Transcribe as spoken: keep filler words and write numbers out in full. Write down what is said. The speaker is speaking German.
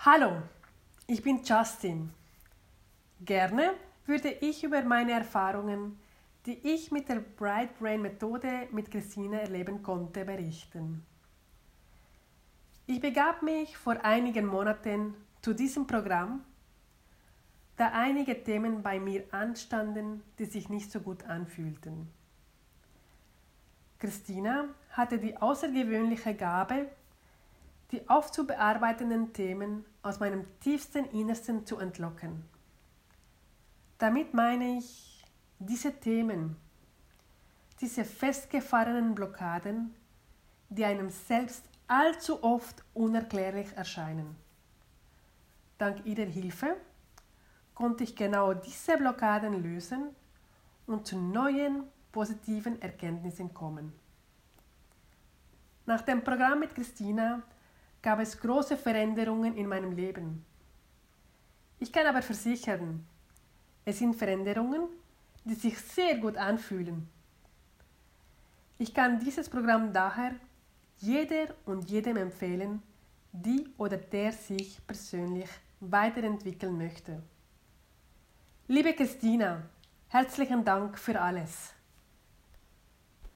Hallo, ich bin Justin. Gerne würde ich über meine Erfahrungen, die ich mit der Bright Brain Methode mit Christina erleben konnte, berichten. Ich begab mich vor einigen Monaten zu diesem Programm, da einige Themen bei mir anstanden, die sich nicht so gut anfühlten. Christina hatte die außergewöhnliche Gabe, die aufzubearbeitenden Themen aus meinem tiefsten Innersten zu entlocken. Damit meine ich diese Themen, diese festgefahrenen Blockaden, die einem selbst allzu oft unerklärlich erscheinen. Dank ihrer Hilfe konnte ich genau diese Blockaden lösen und zu neuen, positiven Erkenntnissen kommen. Nach dem Programm mit Christina gab es große Veränderungen in meinem Leben. Ich kann aber versichern, es sind Veränderungen, die sich sehr gut anfühlen. Ich kann dieses Programm daher jeder und jedem empfehlen, die oder der sich persönlich weiterentwickeln möchte. Liebe Christina, herzlichen Dank für alles.